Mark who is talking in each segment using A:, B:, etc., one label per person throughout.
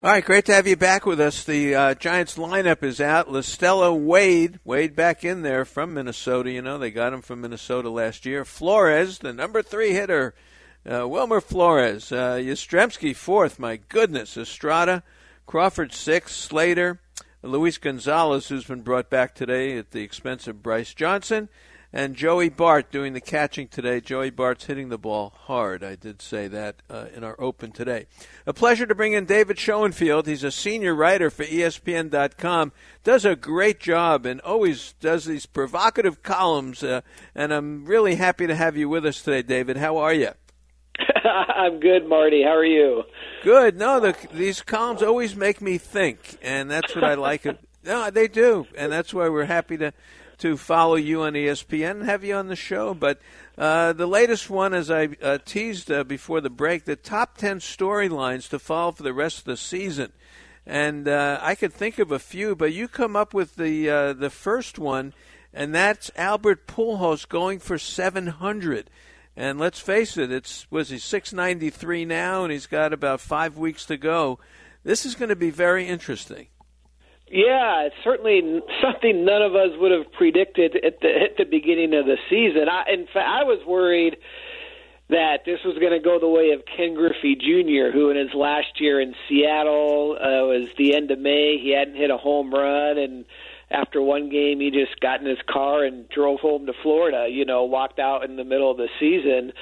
A: All right, great to have you back with us. The Giants lineup is out. LaStella Wade back in there from Minnesota. You know, they got him from Minnesota last year. Flores, the number 3 hitter, Wilmer Flores. Yastrzemski, 4th, my goodness. Estrada, Crawford, 6th, Slater, Luis Gonzalez, who's been brought back today at the expense of Bryce Johnson, and Joey Bart doing the catching today. Joey Bart's hitting the ball hard. I did say that in our open today. A pleasure to bring in David Schoenfield. He's a senior writer for ESPN.com. Does a great job and always does these provocative columns. And I'm really happy to have you with us today, David. How are you?
B: I'm good, Marty. How are you?
A: Good. No, these columns always make me think, and that's what I like. No, they do, and that's why we're happy to follow you on ESPN and have you on the show. But the latest one, as I teased before the break, the top 10 storylines to follow for the rest of the season. And I could think of a few, but you come up with the first one, and that's Albert Pujols going for 700. And let's face it, he's 693 now, and he's got about 5 weeks to go. This is going to be very interesting.
B: Yeah, it's certainly something none of us would have predicted at the beginning of the season. In fact, I was worried that this was going to go the way of Ken Griffey Jr., who in his last year in Seattle, was the end of May, he hadn't hit a home run, and after one game he just got in his car and drove home to Florida, walked out in the middle of the season.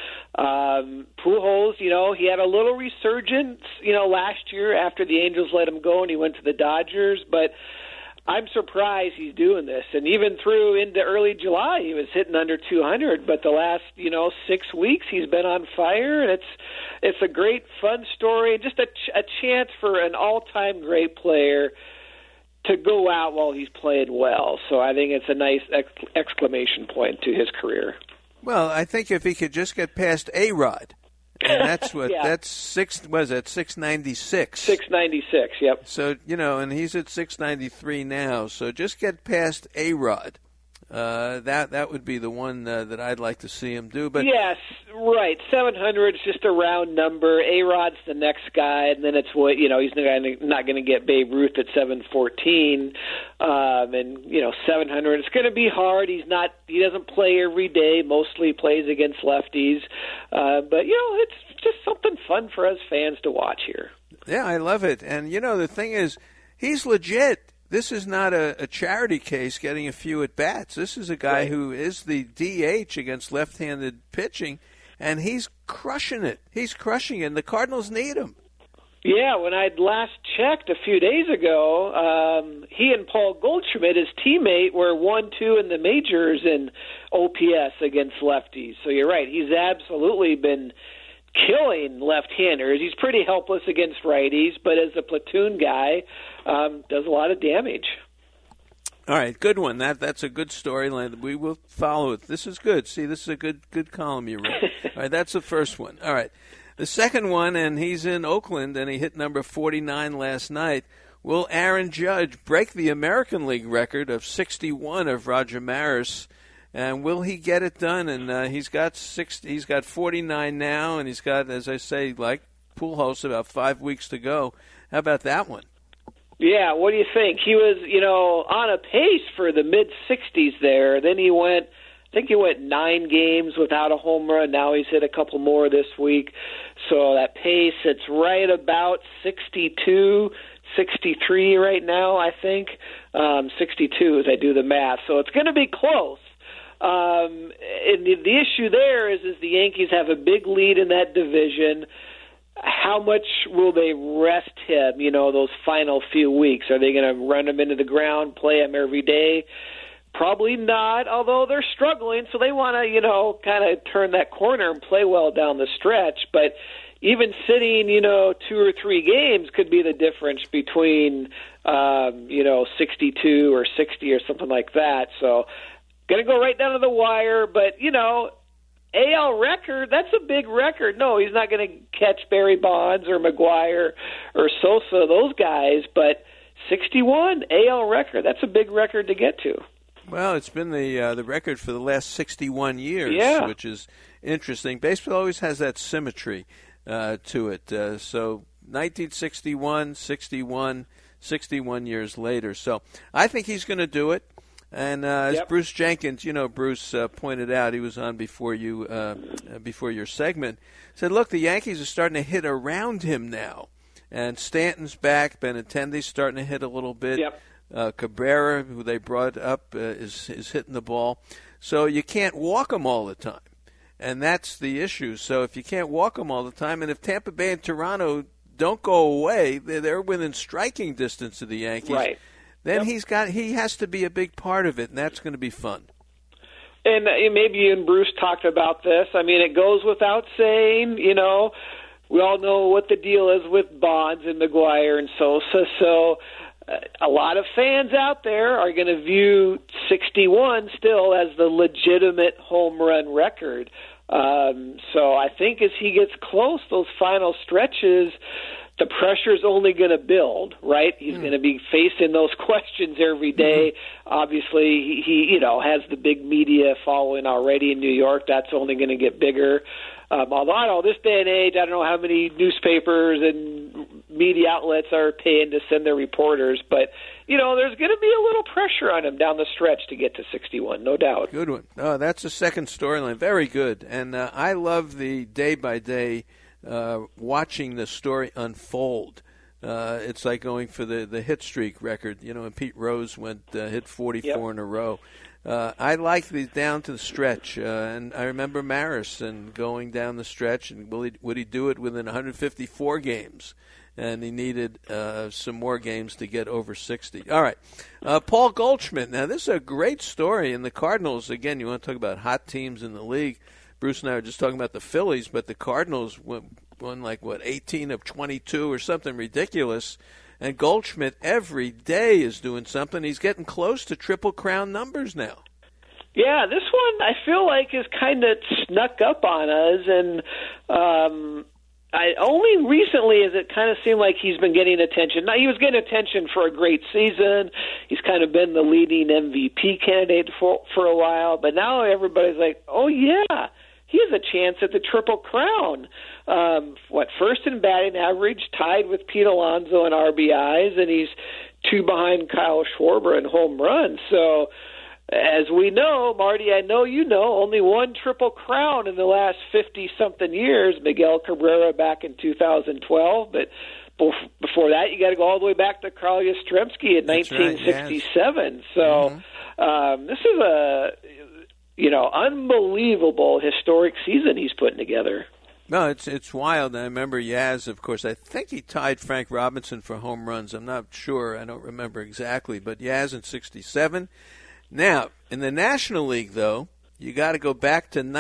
B: Pujols, he had a little resurgence, last year after the Angels let him go and he went to the Dodgers, but I'm surprised he's doing this. And even through into early July, he was hitting under 200, but the last, 6 weeks he's been on fire, and it's a great, fun story, just a chance for an all-time great player to go out while he's playing well. So I think it's a nice exclamation point to his career.
A: Well, I think if he could just get past A-Rod, and that's what
B: yeah.
A: That's 696.
B: 696, yep.
A: So, and he's at 693 now. So just get past A-Rod. That would be the one that I'd like to see him do. But
B: yes, right. 700 is just a round number. A-Rod's the next guy, and then it's what he's not going to get Babe Ruth at 714, and 700. It's going to be hard. He doesn't play every day. Mostly plays against lefties, but it's just something fun for us fans to watch here.
A: Yeah, I love it. And the thing is, he's legit. This is not a charity case getting a few at-bats. This is a guy who is the DH against left-handed pitching, and he's crushing it. He's crushing it, and the Cardinals need him.
B: Yeah, when I'd last checked a few days ago, he and Paul Goldschmidt, his teammate, were 1-2 in the majors in OPS against lefties. So you're right. He's absolutely been killing left-handers. He's pretty helpless against righties, but as a platoon guy, does a lot of damage.
A: All right, good one. That's a good storyline. We will follow it. This is good. See, this is a good column you wrote. All right, that's the first one. All right. The second one, and he's in Oakland, and he hit number 49 last night. Will Aaron Judge break the American League record of 61 of Roger Maris? And will he get it done? And he's got 49 now, and he's got, as I say, like Pujols, about 5 weeks to go. How about that one?
B: Yeah, what do you think? He was, on a pace for the mid-60s there. Then he went 9 games without a home run. Now he's hit a couple more this week. So that pace, it's right about 62, 63 right now, I think. 62 as I do the math. So it's going to be close. And the issue there is the Yankees have a big lead in that division. How much will they rest him, those final few weeks? Are they going to run him into the ground, play him every day? Probably not, although they're struggling, so they want to, kind of turn that corner and play well down the stretch. But even sitting, 2 or 3 games could be the difference between, 62 or 60 or something like that. So going to go right down to the wire, but, AL record, that's a big record. No, he's not going to catch Barry Bonds or McGuire or Sosa, those guys, but 61 AL record, that's a big record to get to.
A: Well, it's been the record for the last 61 years, which is interesting. Baseball always has that symmetry to it. So 1961, 61 years later. So I think he's going to do it. And as Bruce Jenkins, Bruce pointed out, he was on before your segment, said, look, the Yankees are starting to hit around him now. And Stanton's back. Benintendi's starting to hit a little bit.
B: Yep.
A: Cabrera, who they brought up, is hitting the ball. So you can't walk him all the time. And that's the issue. So if you can't walk them all the time, and if Tampa Bay and Toronto don't go away, they're within striking distance of the Yankees.
B: Right.
A: Then he has to be a big part of it, and that's going to be fun.
B: And maybe you and Bruce talked about this. I mean, it goes without saying, we all know what the deal is with Bonds and McGuire and Sosa. So a lot of fans out there are going to view 61 still as the legitimate home run record. So I think as he gets close, those final stretches, the pressure's only going to build, right? He's going to be facing those questions every day. Obviously, he has the big media following already in New York. That's only going to get bigger. Although I know this day and age, I don't know how many newspapers and media outlets are paying to send their reporters, but there's going to be a little pressure on him down the stretch to get to 61, no doubt.
A: Good one. Oh, that's the second storyline. Very good. And I love the day-by-day watching the story unfold. It's like going for the hit streak record. And Pete Rose hit 44 in a row. I like the down to the stretch, and I remember Maris and going down the stretch, and would he do it within 154 games? And he needed some more games to get over 60. All right, Paul Goldschmidt. Now, this is a great story. And the Cardinals, again, you want to talk about hot teams in the league. Bruce and I were just talking about the Phillies, but the Cardinals won 18 of 22 or something ridiculous. And Goldschmidt every day is doing something. He's getting close to Triple Crown numbers now.
B: Yeah, this one I feel like is kind of snuck up on us, and only recently has it kind of seemed like he's been getting attention. Now, he was getting attention for a great season. He's kind of been the leading MVP candidate for a while, but now everybody's like, oh, yeah, he has a chance at the Triple Crown. First in batting average, tied with Pete Alonso in RBIs, and he's 2 behind Kyle Schwarber in home runs. So, as we know, Marty, I know you know, only one Triple Crown in the last 50-something years, Miguel Cabrera back in 2012, but before that, you got to go all the way back to Carl Yastrzemski in 1967. Right, yes. So, this is a unbelievable historic season he's putting together.
A: No, it's wild. I remember Yaz, of course. I think he tied Frank Robinson for home runs. I'm not sure. I don't remember exactly. But Yaz in 67. Now, in the National League, though, you got to go back to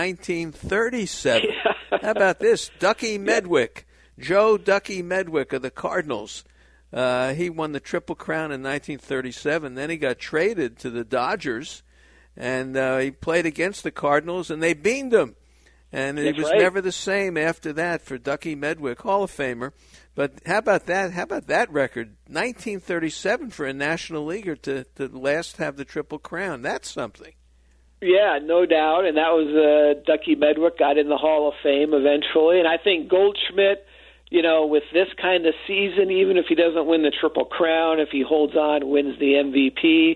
A: 1937. How about this? Ducky Medwick, Joe Ducky Medwick of the Cardinals. He won the Triple Crown in 1937. Then he got traded to the Dodgers, and he played against the Cardinals, and they beamed him. And it was never the same after that for Ducky Medwick, Hall of Famer. But how about that? How about that record? 1937 for a National Leaguer to last have the Triple Crown. That's something.
B: Yeah, no doubt. And that was Ducky Medwick got in the Hall of Fame eventually. And I think Goldschmidt, with this kind of season, even if he doesn't win the Triple Crown, if he holds on, wins the MVP,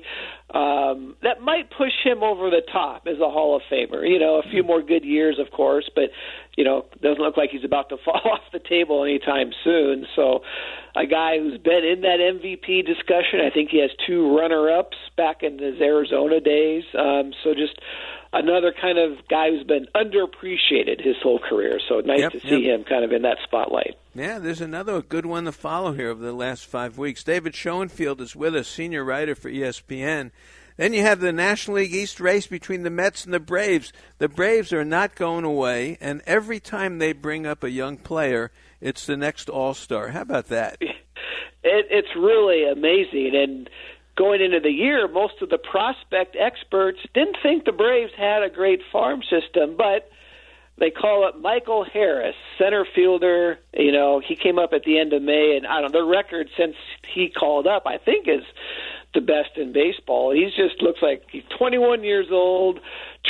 B: that might push him over the top as a Hall of Famer. A few more good years, of course, but, doesn't look like he's about to fall off the table anytime soon. So a guy who's been in that MVP discussion, I think he has 2 runner-ups back in his Arizona days. So just another kind of guy who's been underappreciated his whole career. So nice to see him kind of in that spotlight.
A: Yeah, there's another good one to follow here over the last 5 weeks. David Schoenfield is with us, senior writer for ESPN. Then you have the National League East race between the Mets and the Braves. The Braves are not going away, and every time they bring up a young player, it's the next All-Star. How about that?
B: It's really amazing, and going into the year, most of the prospect experts didn't think the Braves had a great farm system, but they call up Michael Harris, center fielder. He came up at the end of May, and I don't know, the record since he called up, I think, is the best in baseball. He just looks like he's 21 years old,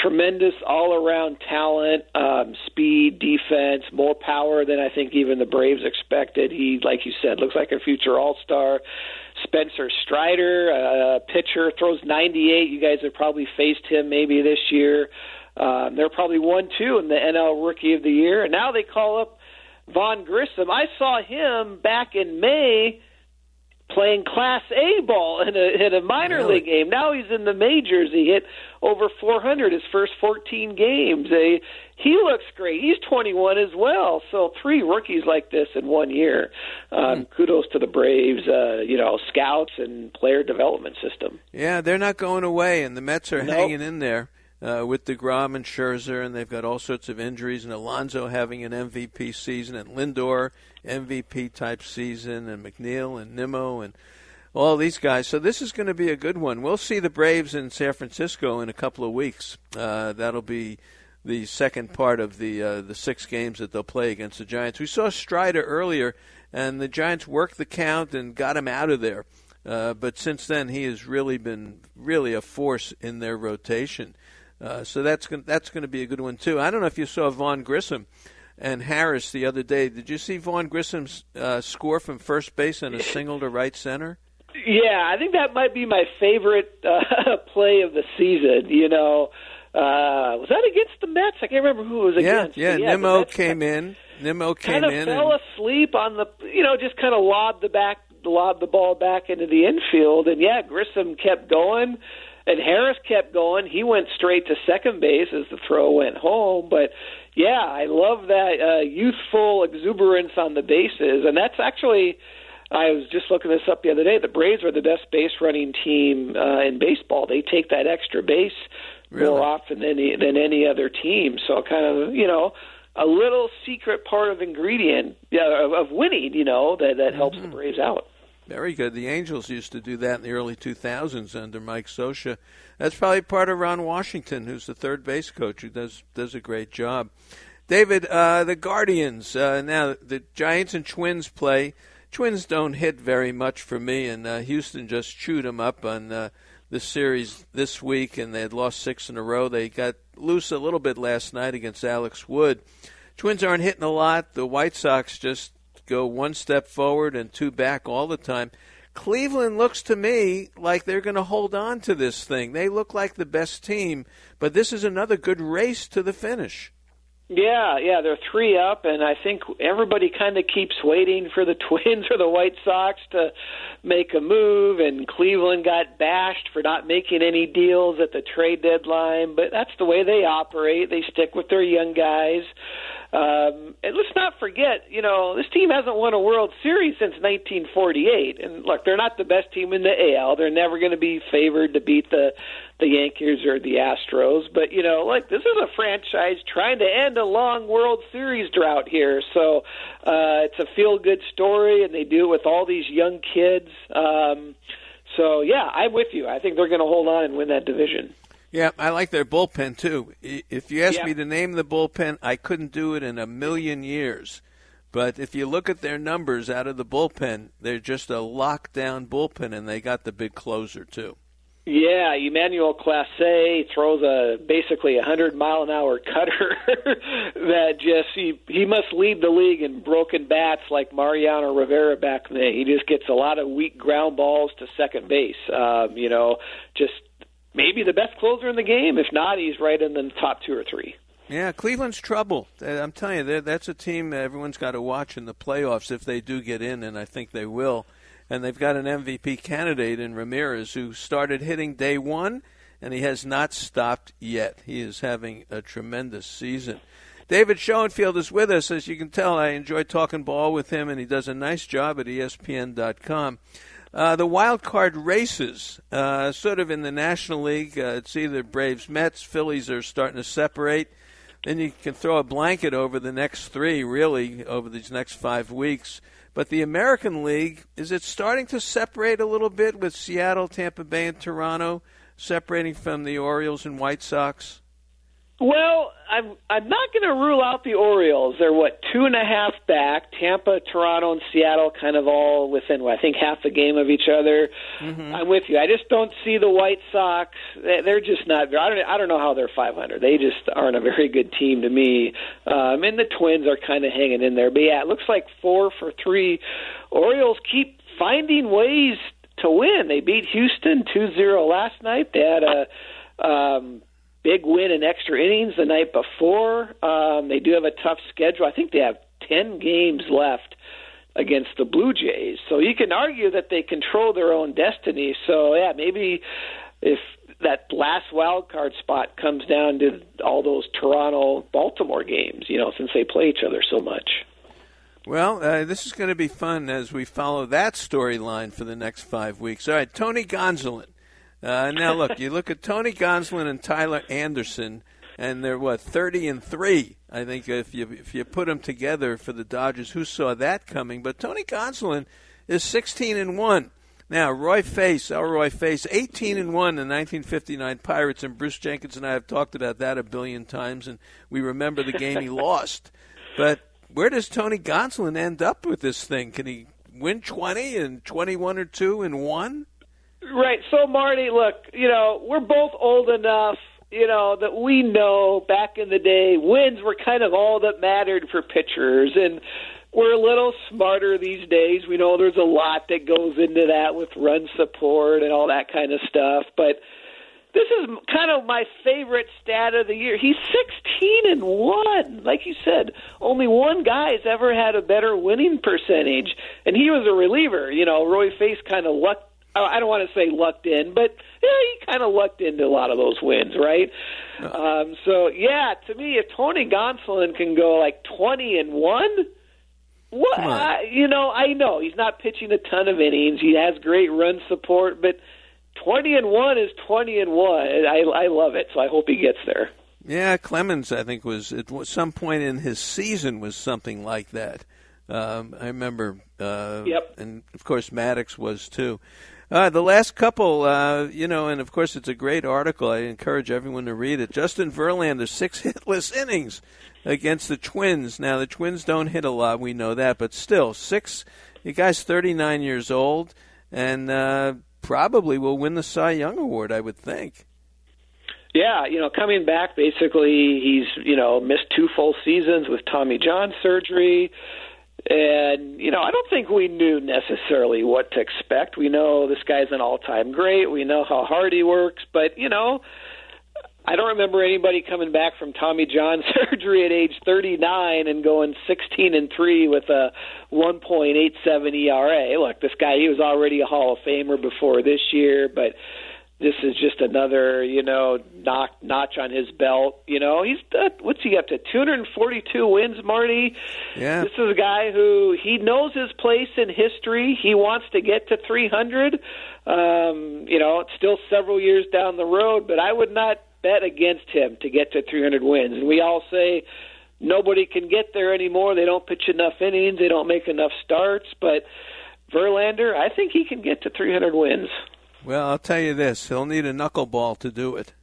B: tremendous all-around talent, speed, defense, more power than I think even the Braves expected. He, like you said, looks like a future all-star. Spencer Strider, pitcher, throws 98. You guys have probably faced him maybe this year. They're probably 1-2 in the NL Rookie of the Year. And now they call up Vaughn Grissom. I saw him back in May playing Class A ball in a minor league game. Now he's in the majors. He hit over 400 his first 14 games. He looks great. He's 21 as well. So 3 rookies like this in 1 year. Kudos to the Braves, scouts and player development system.
A: Yeah, they're not going away, and the Mets are hanging in there. With DeGrom and Scherzer, and they've got all sorts of injuries, and Alonso having an MVP season, and Lindor MVP-type season, and McNeil and Nimmo and all these guys. So this is going to be a good one. We'll see the Braves in San Francisco in a couple of weeks. That'll be the second part of the 6 games that they'll play against the Giants. We saw Strider earlier, and the Giants worked the count and got him out of there. But since then, he has really been a force in their rotation. So that's going to be a good one, too. I don't know if you saw Vaughn Grissom and Harris the other day. Did you see Vaughn Grissom's score from first base on a single to right center?
B: Yeah, I think that might be my favorite play of the season. Was that against the Mets? I can't remember who it was against.
A: Yeah, Nimmo came in.
B: Kind of fell asleep on the, just kind of lobbed the ball back into the infield. And, Grissom kept going. And Harris kept going. He went straight to second base as the throw went home. But, I love that youthful exuberance on the bases. And that's actually, I was just looking this up the other day, the Braves are the best base running team in baseball. They take that extra base more often than any other team. So kind of, a little secret part of ingredient of winning, that helps the Braves out.
A: Very good. The Angels used to do that in the early 2000s under Mike Scioscia. That's probably part of Ron Washington, who's the third base coach, who does a great job. David, the Guardians. Now, the Giants and Twins play. Twins don't hit very much for me, and Houston just chewed them up on the series this week, and they had lost 6 in a row. They got loose a little bit last night against Alex Wood. Twins aren't hitting a lot. The White Sox just go 1 step forward and 2 back all the time. Cleveland looks to me like they're going to hold on to this thing. They look like the best team, but this is another good race to the finish.
B: Yeah, they're 3 up, and I think everybody kind of keeps waiting for the Twins or the White Sox to make a move, and Cleveland got bashed for not making any deals at the trade deadline, but that's the way they operate. They stick with their young guys. And let's not forget, this team hasn't won a World Series since 1948. And look, they're not the best team in the AL. They're never going to be favored to beat the Yankees or the Astros. But, this is a franchise trying to end a long World Series drought here. So it's a feel-good story, and they do it with all these young kids. I'm with you. I think they're going to hold on and win that division.
A: Yeah, I like their bullpen, too. If you asked me to name the bullpen, I couldn't do it in a million years. But if you look at their numbers out of the bullpen, they're just a lockdown bullpen, and they got the big closer, too. Yeah,
B: Emmanuel Clase throws basically 100-mile-an-hour cutter that he must lead the league in broken bats like Mariano Rivera back then. He just gets a lot of weak ground balls to second base, just maybe the best closer in the game. If not, he's right in the top 2 or 3.
A: Yeah, Cleveland's trouble. I'm telling you, that's a team everyone's got to watch in the playoffs if they do get in, and I think they will. And they've got an MVP candidate in Ramirez who started hitting day 1, and he has not stopped yet. He is having a tremendous season. David Schoenfield is with us. As you can tell, I enjoy talking ball with him, and he does a nice job at ESPN.com. The wild card races, sort of in the National League, it's either Braves, Mets, Phillies are starting to separate. Then you can throw a blanket over the next 3, really, over these next 5 weeks. But the American League, is it starting to separate a little bit with Seattle, Tampa Bay, and Toronto separating from the Orioles and White Sox?
B: Well, I'm not going to rule out the Orioles. They're 2.5 back. Tampa, Toronto, and Seattle kind of all within I think half a game of each other. Mm-hmm. I'm with you. I just don't see the White Sox. They're just not. I don't know how they're 500. They just aren't a very good team to me. And the Twins are kind of hanging in there. But yeah, it looks like 4 for 3. Orioles keep finding ways to win. They beat Houston 2-0 last night. They had a big win in extra innings the night before. They do have a tough schedule. I think they have 10 games left against the Blue Jays. So you can argue that they control their own destiny. So, yeah, maybe if that last wild card spot comes down to all those Toronto-Baltimore games, since they play each other so much.
A: Well, this is going to be fun as we follow that storyline for the next 5 weeks. All right, Tony Gonsolin. Now, look, you look at Tony Gonsolin and Tyler Anderson, and they're, 30-3. I think if you put them together for the Dodgers, who saw that coming? But Tony Gonsolin is 16-1. Now, Elroy Face, 18-1 in 1959 Pirates, and Bruce Jenkins and I have talked about that a billion times, and we remember the game he lost. But where does Tony Gonsolin end up with this thing? Can he win 20 and 21 or 2 and 1?
B: Right. So, Marty, look, we're both old enough, that we know back in the day wins were kind of all that mattered for pitchers. And we're a little smarter these days. We know there's a lot that goes into that with run support and all that kind of stuff. But this is kind of my favorite stat of the year. He's 16-1. Like you said, only one guy's ever had a better winning percentage, and he was a reliever. Roy Face kind of lucked. I don't want to say lucked in, but he kind of lucked into a lot of those wins, right? So, yeah, to me, if Tony Gonsolin can go 20-1, what? I know he's not pitching a ton of innings. He has great run support, but 20-1 is 20-1. I love it, so I hope he gets there.
A: Yeah, Clemens, I think, was at some point in his season was something like that. I remember.
B: Yep.
A: And, of course, Maddox was, too. The last couple, and, of course, it's a great article. I encourage everyone to read it. Justin Verlander, 6 hitless innings against the Twins. Now, the Twins don't hit a lot. We know that. But still, 6. The guy's 39 years old and probably will win the Cy Young Award, I would think.
B: Yeah, coming back, basically, he's, missed 2 full seasons with Tommy John surgery. And, I don't think we knew necessarily what to expect. We know this guy's an all-time great. We know how hard he works. But, I don't remember anybody coming back from Tommy John surgery at age 39 and going 16-3 with a 1.87 ERA. Look, this guy, he was already a Hall of Famer before this year, but this is just another, notch on his belt. He's what's he up to? 242 wins, Marty.
A: Yeah.
B: This is a guy who he knows his place in history. He wants to get to 300. It's still several years down the road, but I would not bet against him to get to 300 wins. And we all say nobody can get there anymore. They don't pitch enough innings. They don't make enough starts. But Verlander, I think he can get to 300 wins.
A: Well, I'll tell you this. He'll need a knuckleball to do it.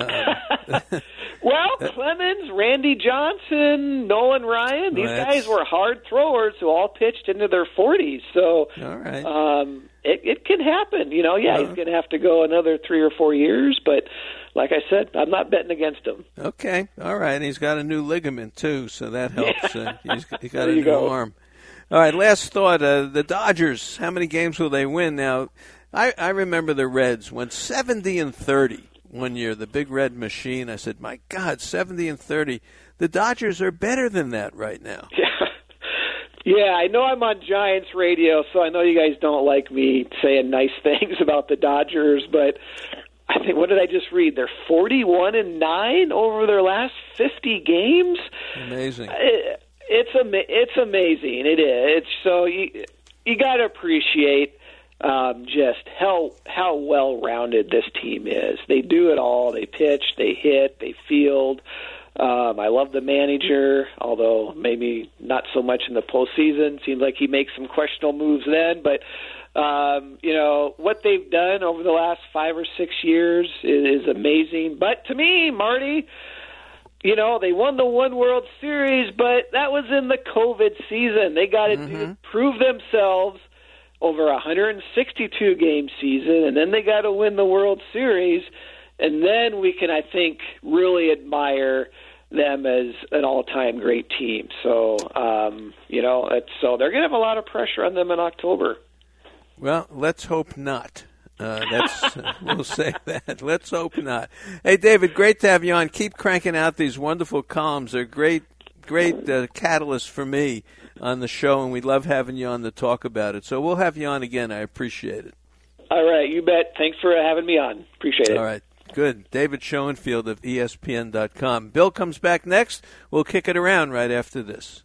B: Well, Clemens, Randy Johnson, Nolan Ryan, these guys were hard throwers who all pitched into their 40s. So
A: all right.
B: It can happen. He's going to have to go another 3 or 4 years. But like I said, I'm not betting against him.
A: Okay. All right. He's got a new ligament, too, so that helps.
B: Yeah.
A: He's got a new arm. All right, last thought. The Dodgers, how many games will they win? Now, I remember the Reds went 70-30 one year, the big red machine. I said, my God, 70-30. The Dodgers are better than that right now.
B: Yeah, I know I'm on Giants radio, so I know you guys don't like me saying nice things about the Dodgers, but I think, what did I just read? They're 41-9 over their last 50 games.
A: Amazing.
B: It's amazing. It is. It's so you got to appreciate just how well-rounded this team is. They do it all. They pitch, they hit, they field. I love the manager, although maybe not so much in the postseason. Seems like he makes some questionable moves then. But, what they've done over the last 5 or 6 years is amazing. But to me, Marty, you know, they won the one World Series, but that was in the COVID season. They got to prove themselves over a 162-game season, and then they got to win the World Series, and then we can, I think, really admire them as an all-time great team. So, so they're going to have a lot of pressure on them in October.
A: Well, let's hope not. We'll say that. Let's hope not. Hey, David, great to have you on. Keep cranking out these wonderful columns. They're great catalyst for me on the show, and we love having you on to talk about it. So we'll have you on again. I appreciate it.
B: All right, you bet. Thanks for having me on. Appreciate it.
A: All right, good. David Schoenfield of ESPN.com. Bill comes back next. We'll kick it around right after this.